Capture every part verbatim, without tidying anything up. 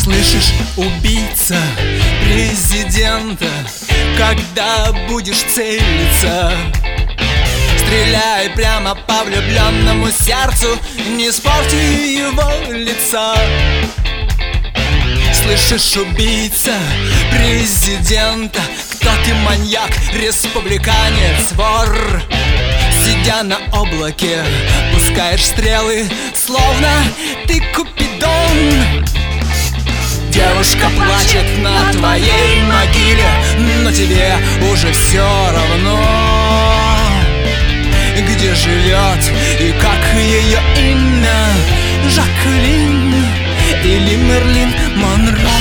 Слышишь, убийца президента, когда будешь целиться, стреляй прямо по влюбленному сердцу, не испорти его лица. Слышишь, убийца президента, кто ты, маньяк, республиканец, вор? Сидя на облаке, пускаешь стрелы, словно ты Купидон. Девушка плачет на твоей могиле, но тебе уже все равно, где живет и как ее имя, Жаклин или Мерлин Монро.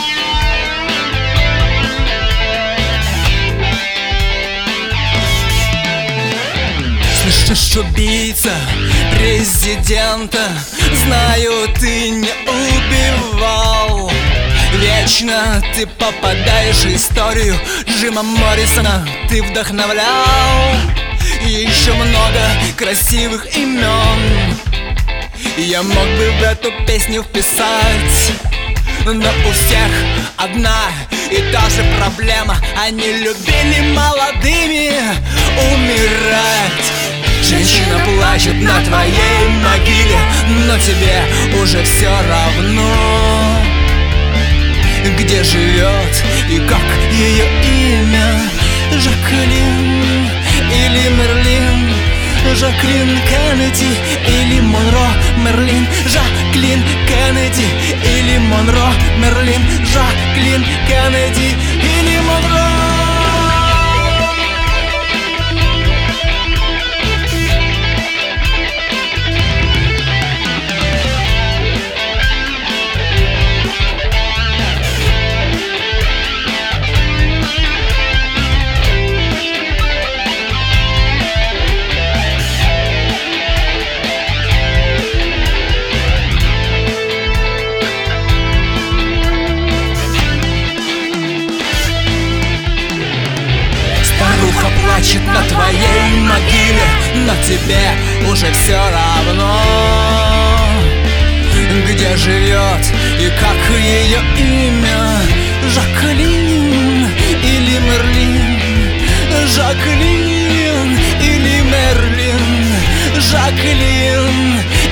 Слышишь, убийца президента, знаю, ты не убивал. Вечно ты попадаешь в историю Джима Моррисона, ты вдохновлял. Еще много красивых имен я мог бы в эту песню вписать, но у всех одна и та же проблема: они любили молодыми умирать. Женщина плачет на твоей могиле, но тебе уже все равно, где живет и как ее имя, Жаклин или Мерлин, Жаклин Кеннеди или Монро Мерлин, Жаклин Кеннеди или Монро Мерлин, Жаклин Кеннеди или Монро. Плачет на твоей могиле, но тебе уже все равно, где живет и как ее имя, Жаклин или Мерлин, Жаклин или Мерлин, Жаклин